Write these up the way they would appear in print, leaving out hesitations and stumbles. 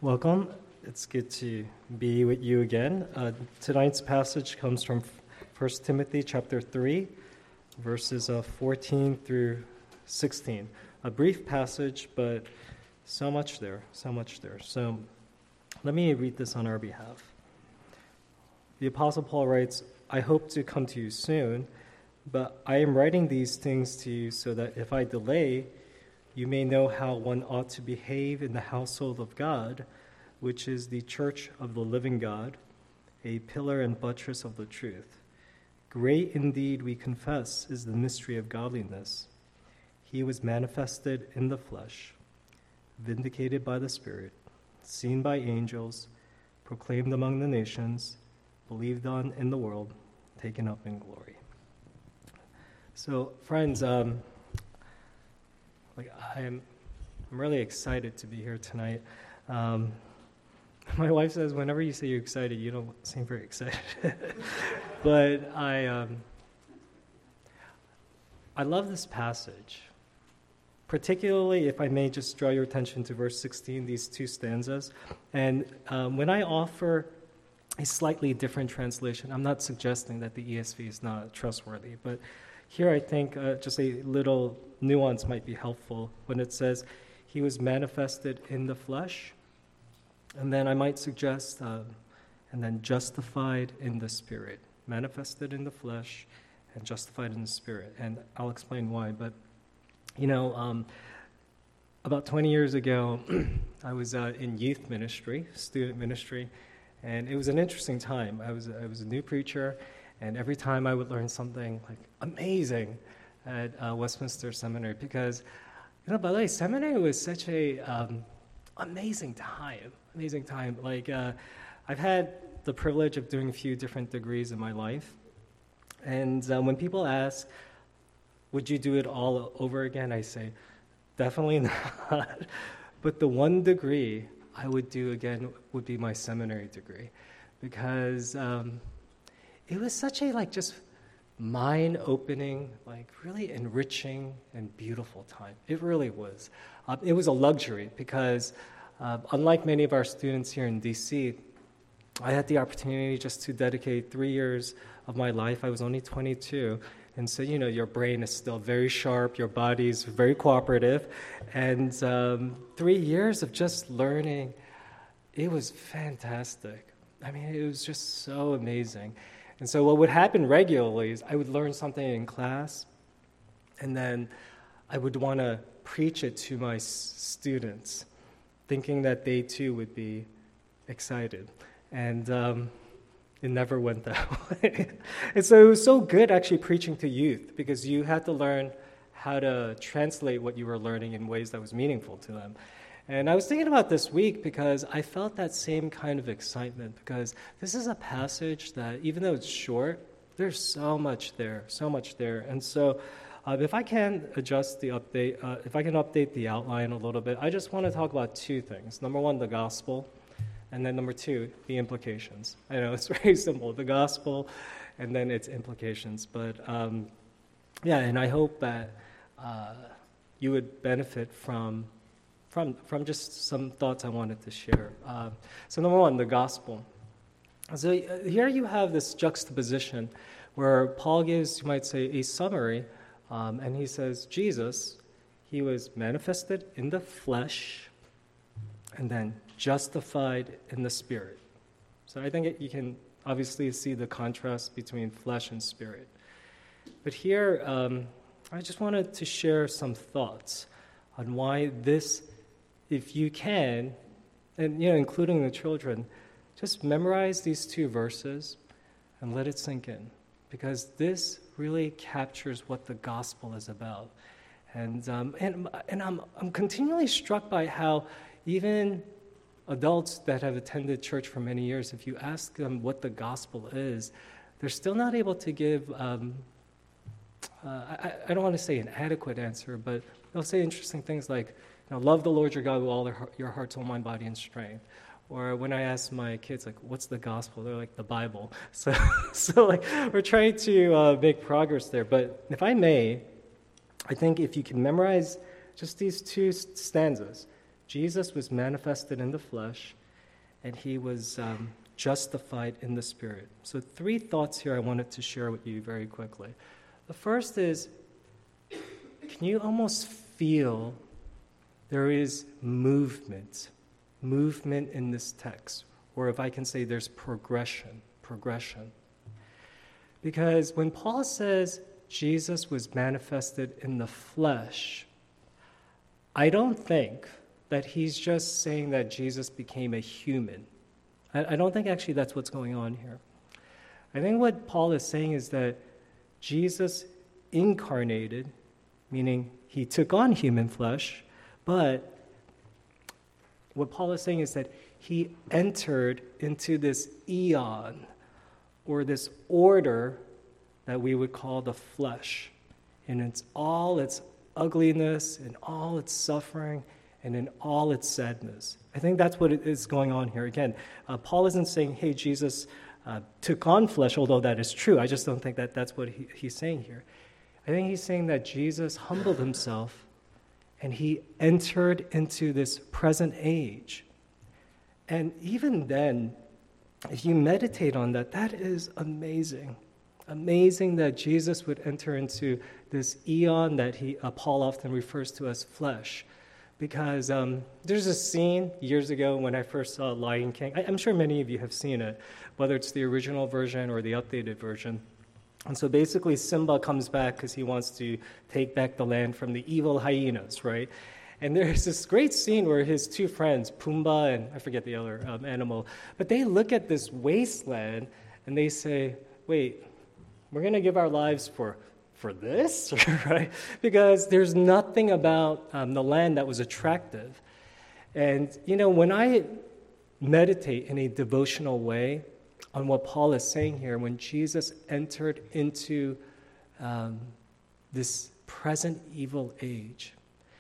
Welcome. It's good to be with you again. Tonight's passage comes from 1 Timothy chapter 3, verses 14 through 16. A brief passage, but so much there. So let me read this on our behalf. The Apostle Paul writes, "I hope to come to you soon, but I am writing these things to you so that if I delay, you may know how one ought to behave in the household of God, which is the church of the living God, a pillar and buttress of the truth. Great indeed, we confess, is the mystery of godliness. He was manifested in the flesh, vindicated by the Spirit, seen by angels, proclaimed among the nations, believed on in the world, taken up in glory." So, friends, I'm really excited to be here tonight. My wife says whenever you say you're excited, you don't seem very excited. But I love this passage, particularly if I may just draw your attention to verse 16, these two stanzas. And when I offer a slightly different translation, I'm not suggesting that the ESV is not trustworthy, but here I think just a little nuance might be helpful when it says, "He was manifested in the flesh," and then I might suggest, and then justified in the Spirit. Manifested in the flesh and justified in the Spirit. And I'll explain why. But, about 20 years ago, I was in youth ministry, student ministry, and it was an interesting time. I was a new preacher, and every time I would learn something like amazing at Westminster Seminary, because, by the way, seminary was such a amazing time. Like, I've had the privilege of doing a few different degrees in my life, and when people ask, "Would you do it all over again?" I say, definitely not. But the one degree I would do again would be my seminary degree, because it was such a just mind-opening, really enriching and beautiful time. It really was. It was a luxury because unlike many of our students here in DC, I had the opportunity just to dedicate 3 years of my life. I was only 22, and so your brain is still very sharp, your body's very cooperative, and 3 years of just learning, it was fantastic. I mean, it was just so amazing. And so what would happen regularly is I would learn something in class, and then I would want to preach it to my students, thinking that they too would be excited. And it never went that way. And so it was so good actually preaching to youth, because you had to learn how to translate what you were learning in ways that was meaningful to them. And I was thinking about this week because I felt that same kind of excitement, because this is a passage that, even though it's short, there's so much there. And so if I can adjust the update, if I can update the outline a little bit, I just want to talk about two things. Number one, the gospel, and then number two, the implications. I know it's very simple, the gospel, and then its implications. But and I hope that you would benefit from just some thoughts I wanted to share. So number one, the gospel. So here you have this juxtaposition where Paul gives, you might say, a summary, and he says, Jesus, he was manifested in the flesh and then justified in the Spirit. So I think you can obviously see the contrast between flesh and spirit. But here, I just wanted to share some thoughts on why this, if you can, and including the children, just memorize these two verses and let it sink in, because this really captures what the gospel is about. And I'm continually struck by how even adults that have attended church for many years, if you ask them what the gospel is, they're still not able to give. I don't want to say an adequate answer, but they'll say interesting things like, love the Lord your God with all your heart, soul, mind, body, and strength. Or when I ask my kids, what's the gospel? They're like, the Bible. So we're trying to make progress there. But if I may, I think if you can memorize just these two stanzas, Jesus was manifested in the flesh, and he was justified in the Spirit. So 3 thoughts here I wanted to share with you very quickly. The first is, can you almost feel there is movement in this text? Or if I can say there's progression. Because when Paul says Jesus was manifested in the flesh, I don't think that he's just saying that Jesus became a human. I don't think actually that's what's going on here. I think what Paul is saying is that Jesus incarnated, meaning he took on human flesh, but what Paul is saying is that he entered into this eon, or this order that we would call the flesh, in all its ugliness, in all its suffering, and in all its sadness. I think that's what is going on here. Again, Paul isn't saying, hey, Jesus took on flesh, although that is true. I just don't think that that's what he's saying here. I think he's saying that Jesus humbled himself, and he entered into this present age. And even then, if you meditate on that, that is amazing. Amazing that Jesus would enter into this eon that Paul often refers to as flesh. Because there's a scene years ago when I first saw Lion King. I'm sure many of you have seen it, whether it's the original version or the updated version. And so basically Simba comes back because he wants to take back the land from the evil hyenas, right? And there's this great scene where his 2 friends, Pumbaa and I forget the other animal, but they look at this wasteland and they say, wait, we're going to give our lives for this, right? Because there's nothing about the land that was attractive. And, when I meditate in a devotional way on what Paul is saying here, when Jesus entered into this present evil age,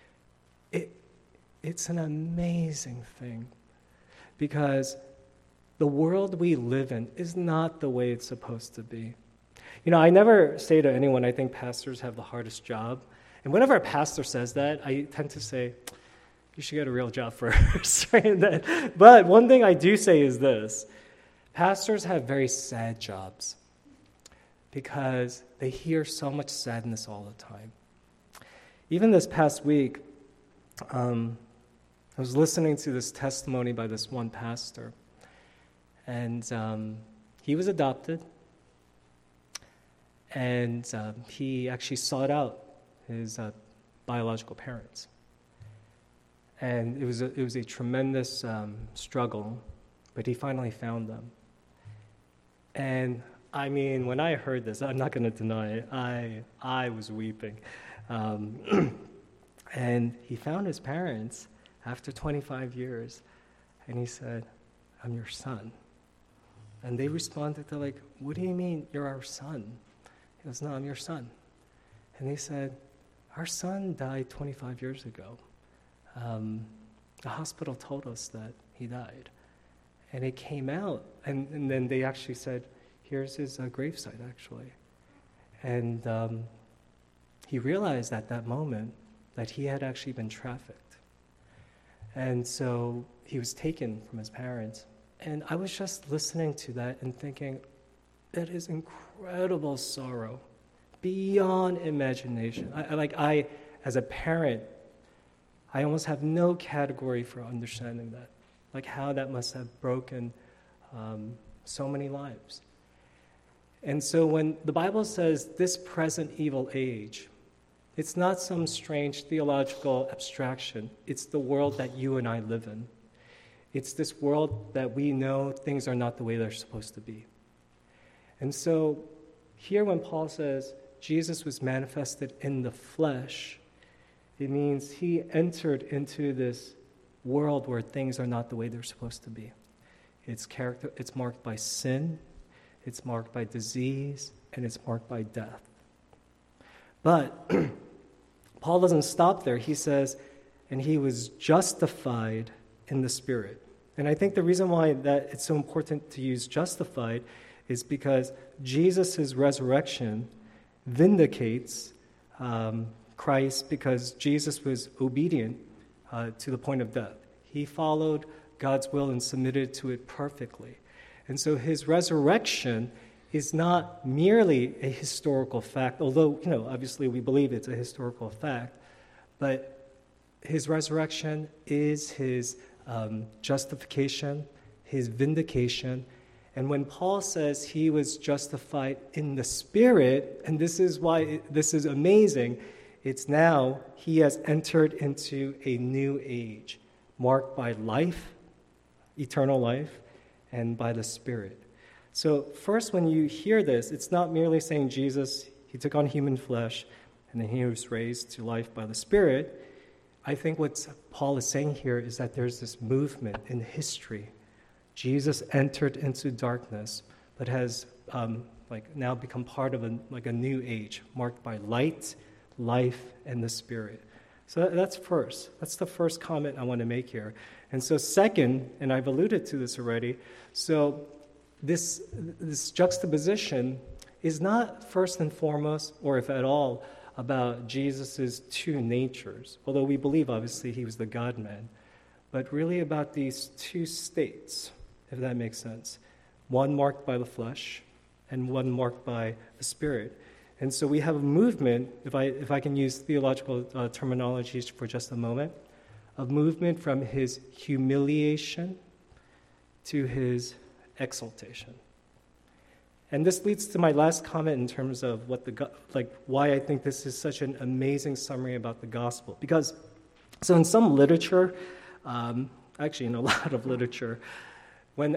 it's an amazing thing, because the world we live in is not the way it's supposed to be. I never say to anyone, I think pastors have the hardest job. And whenever a pastor says that, I tend to say, you should get a real job first. Right? But one thing I do say is this: pastors have very sad jobs because they hear so much sadness all the time. Even this past week, I was listening to this testimony by this one pastor, and he was adopted. And he actually sought out his biological parents. And it was a tremendous struggle, but he finally found them. And I mean, when I heard this, I'm not going to deny it, I was weeping. And he found his parents after 25 years, and he said, I'm your son. And they responded, they're like, what do you mean you're our son? He goes, no, I'm your son. And they said, our son died 25 years ago. The hospital told us that he died. And it came out, and then they actually said, here's his gravesite, actually. And he realized at that moment that he had actually been trafficked. And so he was taken from his parents. And I was just listening to that and thinking, that is incredible sorrow, beyond imagination. I, as a parent, I almost have no category for understanding that, like how that must have broken so many lives. And so when the Bible says this present evil age, it's not some strange theological abstraction. It's the world that you and I live in. It's this world that we know things are not the way they're supposed to be. And so here when Paul says Jesus was manifested in the flesh, it means he entered into this world where things are not the way they're supposed to be. It's marked by sin, it's marked by disease, and it's marked by death. But Paul doesn't stop there. He says, and he was justified in the Spirit. And I think the reason why that it's so important to use justified is because Jesus' resurrection vindicates Christ, because Jesus was obedient to the point of death. He followed God's will and submitted to it perfectly. And so his resurrection is not merely a historical fact, although, obviously we believe it's a historical fact, but his resurrection is his justification, his vindication. And when Paul says he was justified in the Spirit, and this is why this is amazing, it's now he has entered into a new age, marked by life, eternal life, and by the Spirit. So first, when you hear this, it's not merely saying Jesus, he took on human flesh, and then he was raised to life by the Spirit. I think what Paul is saying here is that there's this movement in history. Jesus entered into darkness, but has now become part of a new age, marked by light, life, and the Spirit. So that's first. That's the first comment I want to make here. And so second, and I've alluded to this already, so this juxtaposition is not first and foremost, or if at all, about Jesus' two natures, although we believe, obviously, he was the God-man, but really about these two states, if that makes sense. One marked by the flesh, and one marked by the Spirit. And so we have a movement, if I can use theological terminologies for just a moment, a movement from his humiliation to his exaltation. And this leads to my last comment in terms of why I think this is such an amazing summary about the gospel. Because, so in some literature, actually in a lot of literature, when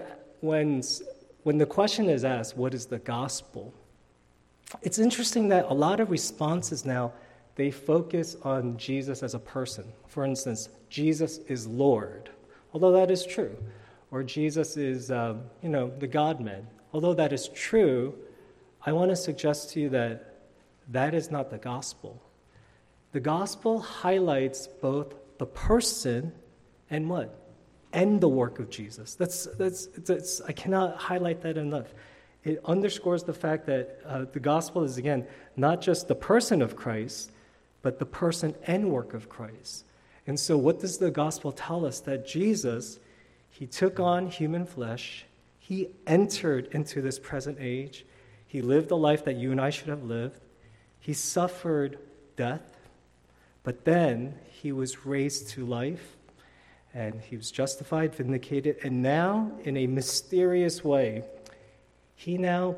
the question is asked, what is the gospel? It's interesting that a lot of responses now, they focus on Jesus as a person. For instance, Jesus is Lord, although that is true. Or Jesus is, the God-man. Although that is true, I want to suggest to you that that is not the gospel. The gospel highlights both the person and what? And the work of Jesus. That's I cannot highlight that enough. It underscores the fact that the gospel is, again, not just the person of Christ, but the person and work of Christ. And so what does the gospel tell us? That Jesus, he took on human flesh, he entered into this present age, he lived the life that you and I should have lived, he suffered death, but then he was raised to life, and he was justified, vindicated, and now, in a mysterious way, he now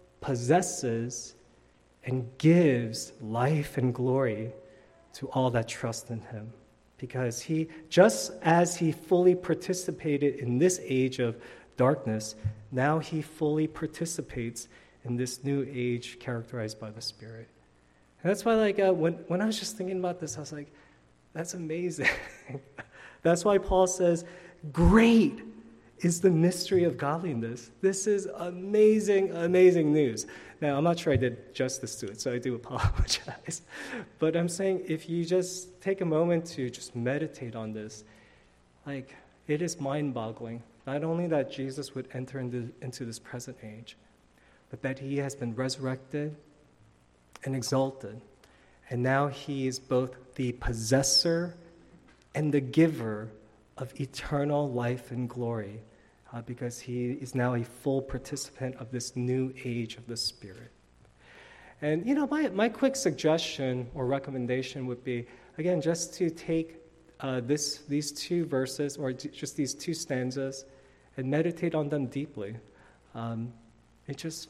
possesses and gives life and glory to all that trust in him. Because he, just as he fully participated in this age of darkness, now he fully participates in this new age characterized by the Spirit. And that's why, when I was just thinking about this, I was like, that's amazing. That's why Paul says, great is the mystery of godliness. This is amazing, amazing news. Now, I'm not sure I did justice to it, so I do apologize. But I'm saying if you just take a moment to just meditate on this, it is mind-boggling. Not only that Jesus would enter into this present age, but that he has been resurrected and exalted. And now he is both the possessor and the giver of eternal life and glory, because he is now a full participant of this new age of the Spirit. And, my quick suggestion or recommendation would be, again, just to take these two verses, or just these two stanzas, and meditate on them deeply. It just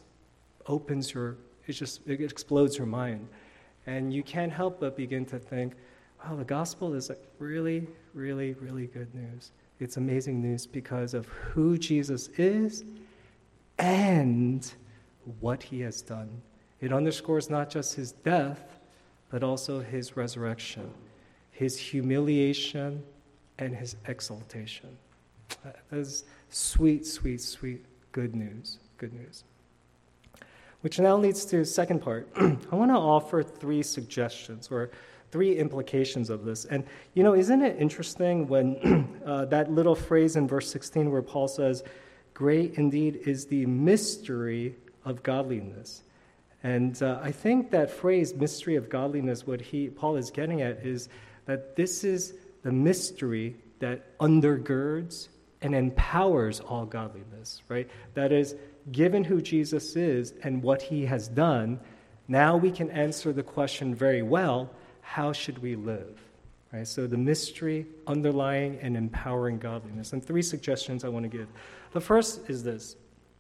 it explodes your mind. And you can't help but begin to think, wow, the gospel is really, really, really good news. It's amazing news because of who Jesus is and what he has done. It underscores not just his death, but also his resurrection, his humiliation, and his exaltation. That is sweet, sweet, sweet good news. Good news. Which now leads to the second part. I want to offer three suggestions or three implications of this. And, isn't it interesting when that little phrase in verse 16 where Paul says, great indeed is the mystery of godliness. And I think that phrase, mystery of godliness, what Paul is getting at is that this is the mystery that undergirds and empowers all godliness, right? That is, given who Jesus is and what he has done, now we can answer the question very well, how should we live? Right? So the mystery underlying and empowering godliness. And 3 suggestions I want to give. The first is this,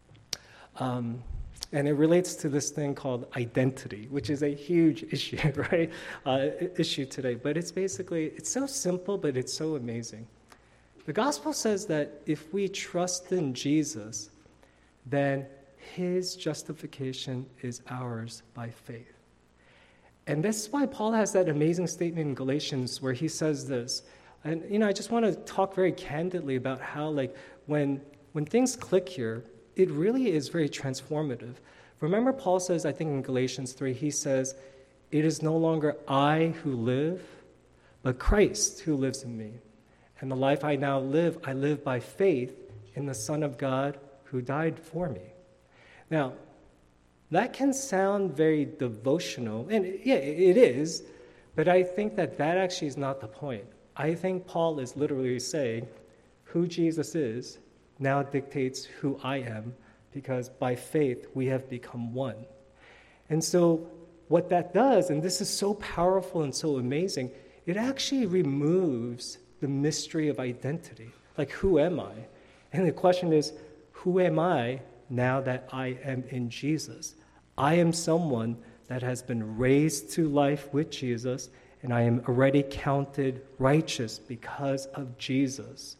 and it relates to this thing called identity, which is a huge issue, right? Issue today. But it's basically, it's so simple, but it's so amazing. The gospel says that if we trust in Jesus, then his justification is ours by faith. And this is why Paul has that amazing statement in Galatians where he says this. And, I just want to talk very candidly about how, when things click here, it really is very transformative. Remember, Paul says, I think in Galatians 3, he says, it is no longer I who live, but Christ who lives in me. And the life I now live, I live by faith in the Son of God who died for me. Now, that can sound very devotional, and yeah, it is, but I think that actually is not the point. I think Paul is literally saying who Jesus is now dictates who I am, because by faith we have become one. And so what that does, and this is so powerful and so amazing, it actually removes the mystery of identity. Like, who am I? And the question is, who am I now that I am in Jesus? I am someone that has been raised to life with Jesus, and I am already counted righteous because of Jesus.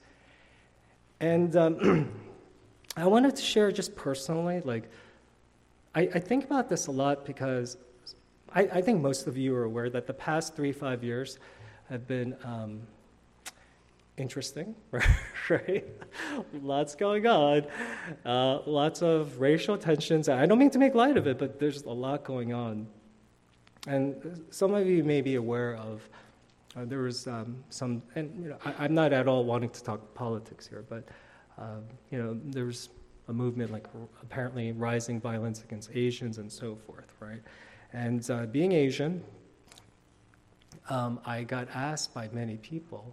And I wanted to share just personally, I think about this a lot because I think most of you are aware that the past 3-5 years have been interesting, right? Lots going on, lots of racial tensions. I don't mean to make light of it, but there's a lot going on. And some of you may be aware of, there was some, and I'm not at all wanting to talk politics here, but there was a movement apparently rising violence against Asians and so forth, right? And being Asian, I got asked by many people,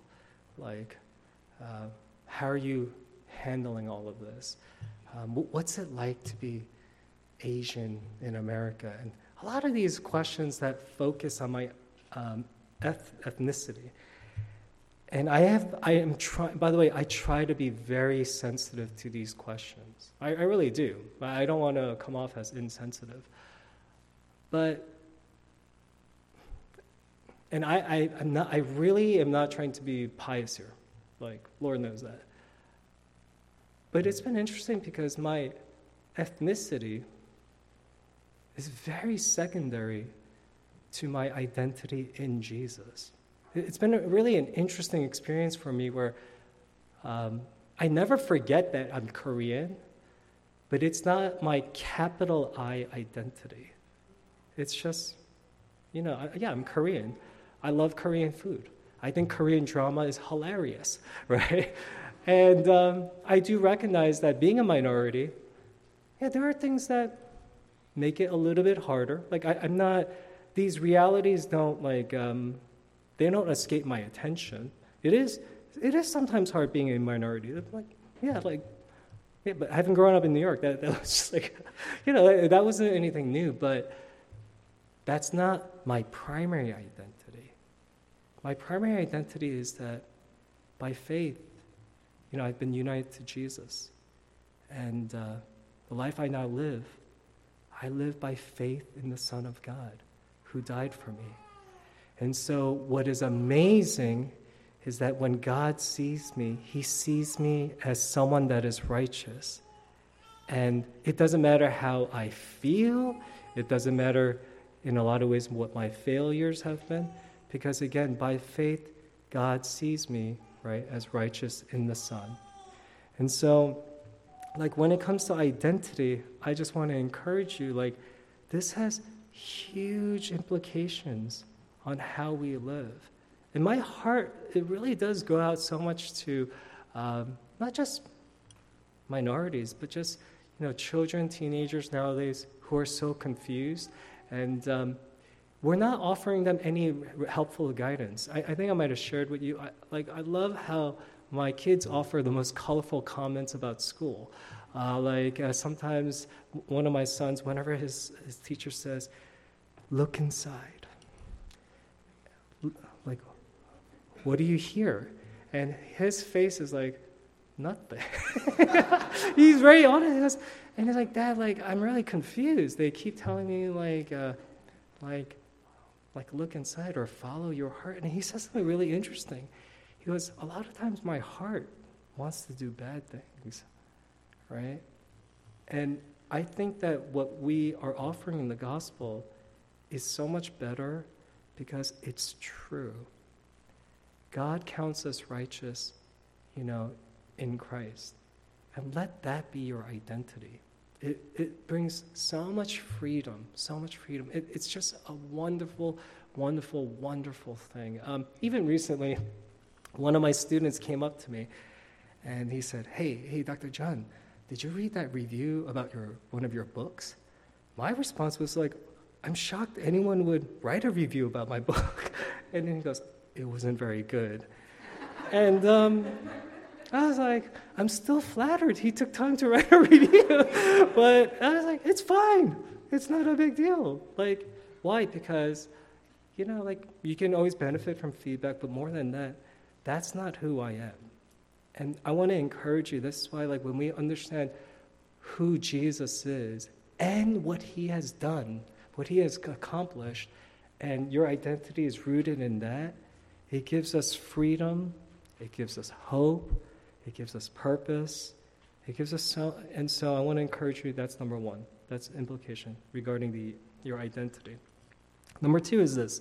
how are you handling all of this? What's it like to be Asian in America? And a lot of these questions that focus on my ethnicity. And by the way, I try to be very sensitive to these questions. I really do. I don't want to come off as insensitive. And I really am not trying to be pious here. Lord knows that. But it's been interesting because my ethnicity is very secondary to my identity in Jesus. It's been really an interesting experience for me where I never forget that I'm Korean, but it's not my capital I identity. It's just, I'm Korean. I love Korean food. I think Korean drama is hilarious, right? And I do recognize that being a minority, there are things that make it a little bit harder. I'm not, these realities don't they don't escape my attention. It is sometimes hard being a minority. But having grown up in New York, that was just that wasn't anything new, but that's not my primary identity. My primary identity is that by faith, I've been united to Jesus. And the life I now live, I live by faith in the Son of God who died for me. And so what is amazing is that when God sees me, he sees me as someone that is righteous. And it doesn't matter how I feel. It doesn't matter in a lot of ways what my failures have been. Because again, by faith, God sees me, right, as righteous in the Son. And so, when it comes to identity, I just want to encourage you, this has huge implications on how we live. In my heart, it really does go out so much to not just minorities, but just, children, teenagers nowadays who are so confused. And we're not offering them any helpful guidance. I think I might have shared with you, I love how my kids offer the most colorful comments about school. Sometimes one of my sons, whenever his teacher says, "Look inside," like, what do you hear? And his face is like, nothing. He's very honest. And he's like, "Dad, I'm really confused. They keep telling me look inside or follow your heart." And he says something really interesting. He goes, "A lot of times my heart wants to do bad things," right? And I think that what we are offering in the gospel is so much better because it's true. God counts us righteous, in Christ. And let that be your identity. It brings so much freedom, so much freedom. It's just a wonderful, wonderful, wonderful thing. Even recently, one of my students came up to me and he said, hey, Dr. John, did you read that review about one of your books? My response was like, I'm shocked anyone would write a review about my book. And then he goes, it wasn't very good. And I was like, I'm still flattered he took time to write a review. But I was like, it's fine. It's not a big deal. Why? Because, you can always benefit from feedback, but more than that, that's not who I am. And I want to encourage you. This is why, when we understand who Jesus is and what he has done, what he has accomplished, and your identity is rooted in that, it gives us freedom, it gives us hope, it gives us purpose, it gives us and so I want to encourage you, that's number one. That's implication regarding your identity. Number two is this.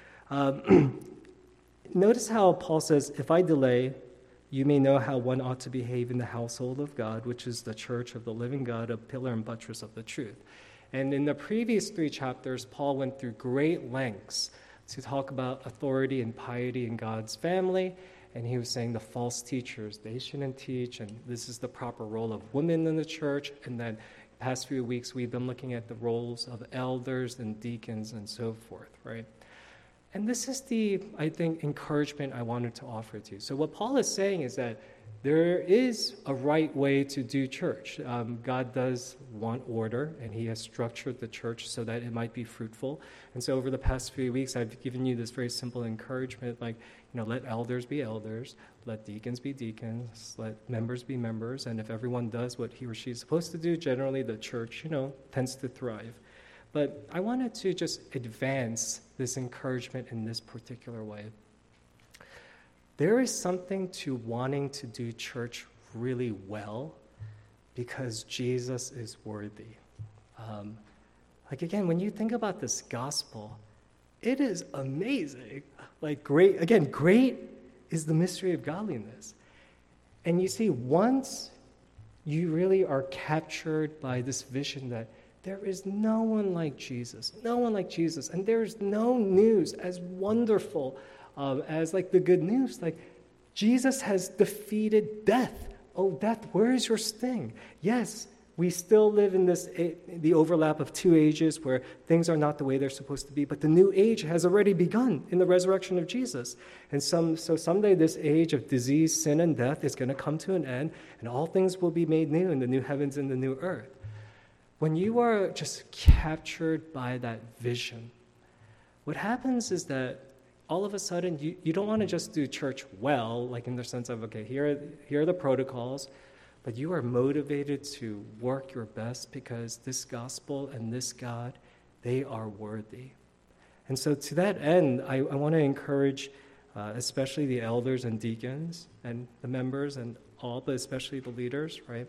Notice how Paul says, if I delay, you may know how one ought to behave in the household of God, which is the church of the living God, a pillar and buttress of the truth. And in the previous 3 chapters, Paul went through great lengths to talk about authority and piety in God's family. And he was saying the false teachers, they shouldn't teach, and this is the proper role of women in the church. And then the past few weeks, we've been looking at the roles of elders and deacons and so forth, right? And this is I think, encouragement I wanted to offer to you. So what Paul is saying is that there is a right way to do church. God does want order, and he has structured the church so that it might be fruitful. And so over the past few weeks, I've given you this very simple encouragement, let elders be elders, let deacons be deacons, let members be members, and if everyone does what he or she is supposed to do, generally the church, tends to thrive. But I wanted to just advance this encouragement in this particular way. There is something to wanting to do church really well because Jesus is worthy. Again, when you think about this gospel, it is amazing. Great is the mystery of godliness. And you see, once you really are captured by this vision that there is no one like Jesus, and there is no news as wonderful as the good news. Jesus has defeated death. Oh, death, where is your sting? Yes, we still live in the overlap of 2 ages where things are not the way they're supposed to be, but the new age has already begun in the resurrection of Jesus. And so someday this age of disease, sin, and death is going to come to an end, and all things will be made new in the new heavens and the new earth. When you are just captured by that vision, what happens is that all of a sudden you don't want to just do church well, in the sense of, okay, here are the protocols, but you are motivated to work your best because this gospel and this God, they are worthy. And so to that end, I want to encourage especially the elders and deacons and the members and all, but especially the leaders, right?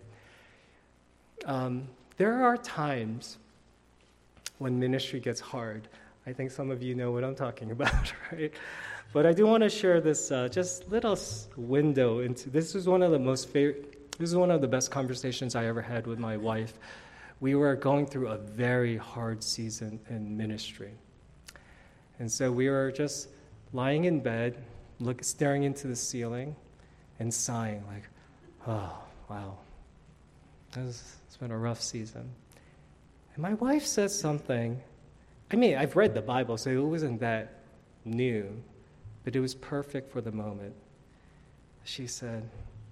There are times when ministry gets hard. I think some of you know what I'm talking about, right? But I do want to share this just little window into. This is one of the best conversations I ever had with my wife. We were going through a very hard season in ministry, and so we were just lying in bed, staring into the ceiling, and sighing oh wow, it's been a rough season. And my wife says something I mean, I've read the Bible, so it wasn't that new, but it was perfect for the moment. She said,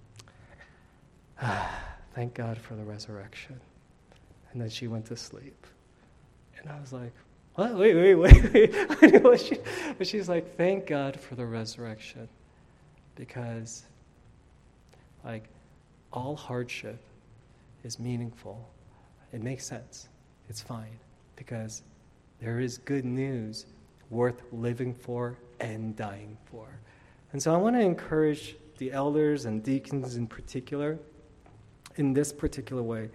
thank God for the resurrection. And then she went to sleep. And I was like, what? Wait. But she's like, thank God for the resurrection. Because, like, all hardship is meaningful. It makes sense. It's fine. Because there is good news worth living for and dying for. And so I want to encourage the elders and deacons in particular, in this particular way.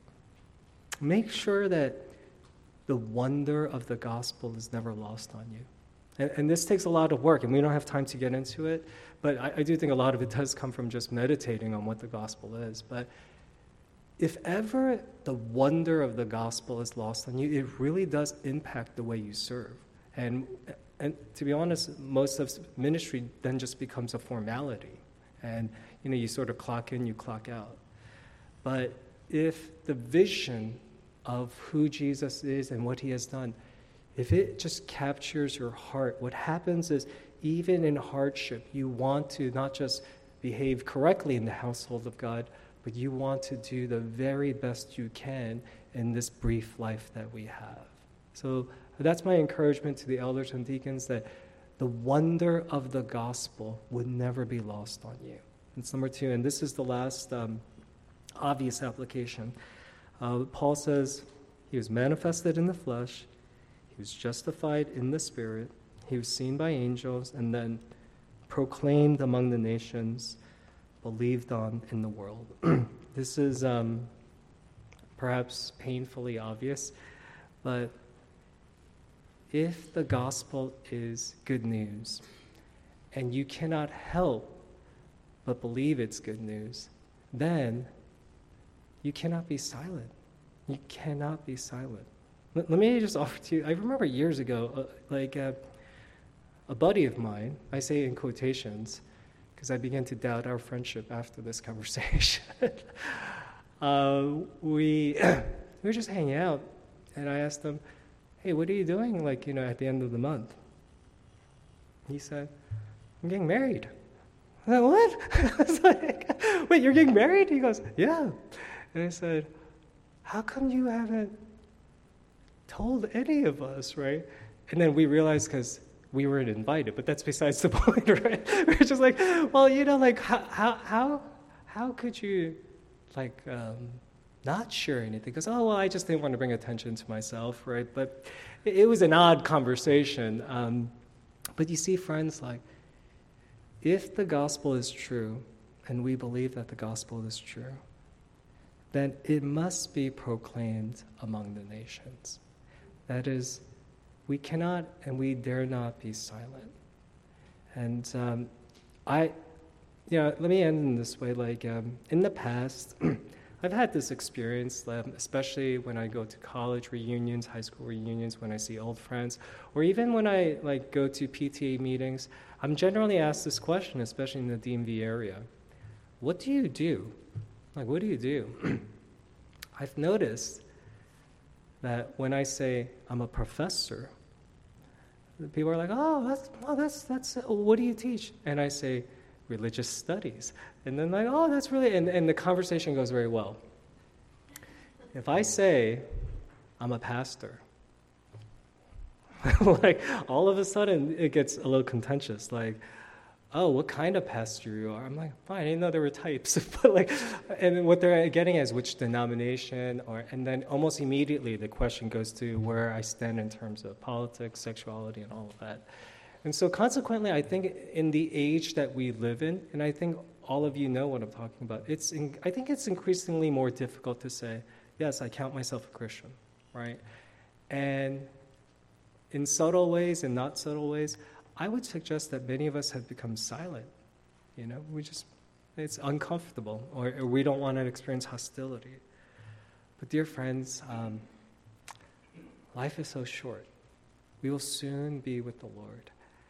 Make sure that the wonder of the gospel is never lost on you. And this takes a lot of work, and we don't have time to get into it, but I do think a lot of it does come from just meditating on what the gospel is. But if ever the wonder of the gospel is lost on you, it really does impact the way you serve. And to be honest, most of ministry then just becomes a formality. And, you sort of clock in, you clock out. But if the vision of who Jesus is and what he has done, if it just captures your heart, what happens is even in hardship, you want to not just behave correctly in the household of God, but you want to do the very best you can in this brief life that we have. So that's my encouragement to the elders and deacons, that the wonder of the gospel would never be lost on you. That's number 2, and this is the last obvious application. Paul says he was manifested in the flesh, he was justified in the spirit, he was seen by angels, and then proclaimed among the nations, believed on in the world. This is perhaps painfully obvious, but if the gospel is good news, and you cannot help but believe it's good news, then you cannot be silent. You cannot be silent. Let me just offer to you, I remember years ago, a buddy of mine, I say in quotations, because I began to doubt our friendship after this conversation. We were just hanging out, and I asked him, hey, what are you doing, at the end of the month? He said, I'm getting married. I said, what? I was like, wait, you're getting married? He goes, yeah. And I said, how come you haven't told any of us, right? And then we realized because we weren't invited, but that's besides the point, right? We're just like, well, how could you, not share anything? Because, oh, well, I just didn't want to bring attention to myself, right? But it was an odd conversation. But you see, friends, if the gospel is true, and we believe that the gospel is true, then it must be proclaimed among the nations. That is, we cannot and we dare not be silent. And let me end in this way. In the past, I've had this experience, especially when I go to college reunions, high school reunions, when I see old friends, or even when I go to PTA meetings. I'm generally asked this question, especially in the DMV area. What do you do? What do you do? I've noticed that when I say I'm a professor, people are like, that's what do you teach? And I say, religious studies. And then that's really, and the conversation goes very well. If I say I'm a pastor, all of a sudden it gets a little contentious. Oh, what kind of pastor you are? I'm like, fine, I didn't know there were types. But and what they're getting at is which denomination, and then almost immediately the question goes to where I stand in terms of politics, sexuality, and all of that. And so consequently, I think in the age that we live in, and I think all of you know what I'm talking about, I think it's increasingly more difficult to say, yes, I count myself a Christian, right? And in subtle ways and not subtle ways, I would suggest that many of us have become silent. It's uncomfortable, or we don't want to experience hostility. But dear friends, life is so short. We will soon be with the Lord.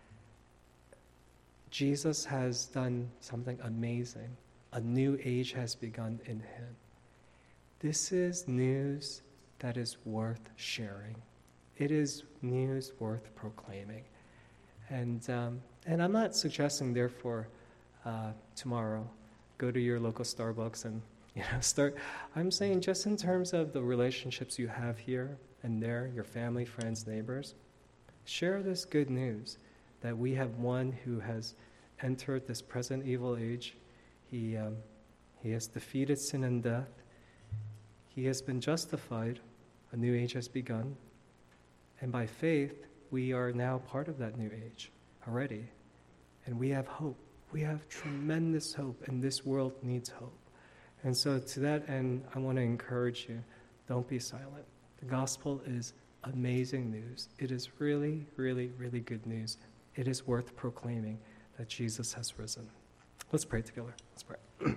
Jesus has done something amazing. A new age has begun in him. This is news that is worth sharing. It is news worth proclaiming. And I'm not suggesting, therefore, tomorrow, go to your local Starbucks and start. I'm saying just in terms of the relationships you have here and there, your family, friends, neighbors, share this good news that we have one who has entered this present evil age. He has defeated sin and death. He has been justified. A new age has begun. And by faith, we are now part of that new age already. And we have hope. We have tremendous hope, and this world needs hope. And so to that end, I want to encourage you, don't be silent. The gospel is amazing news. It is really, really, really good news. It is worth proclaiming that Jesus has risen. Let's pray together. Let's pray.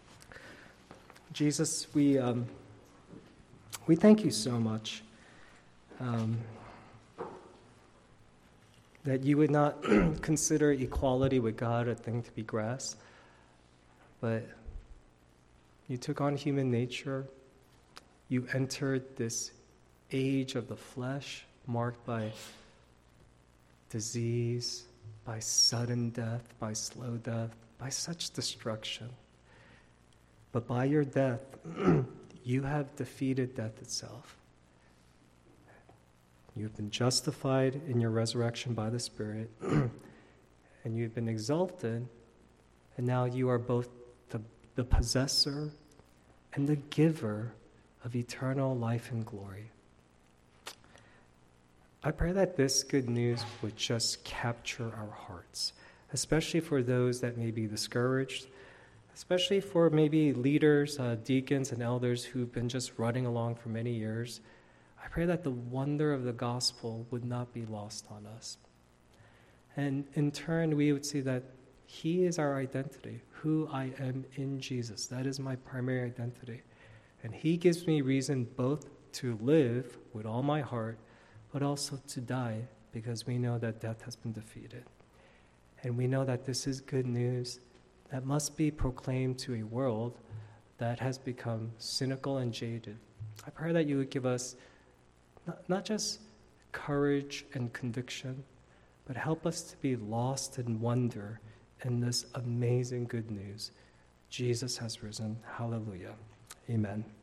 Jesus, we thank you so much that you would not consider equality with God a thing to be grasped, but you took on human nature. You entered this age of the flesh marked by disease, by sudden death, by slow death, by such destruction. But by your death, you have defeated death itself. You've been justified in your resurrection by the Spirit, and you've been exalted, and now you are both the possessor and the giver of eternal life and glory. I pray that this good news would just capture our hearts, especially for those that may be discouraged, especially for maybe leaders, deacons, and elders who've been just running along for many years. I pray that the wonder of the gospel would not be lost on us. And in turn, we would see that He is our identity, who I am in Jesus. That is my primary identity. And He gives me reason both to live with all my heart, but also to die, because we know that death has been defeated. And we know that this is good news that must be proclaimed to a world that has become cynical and jaded. I pray that you would give us not just courage and conviction, but help us to be lost in wonder in this amazing good news. Jesus has risen. Hallelujah. Amen.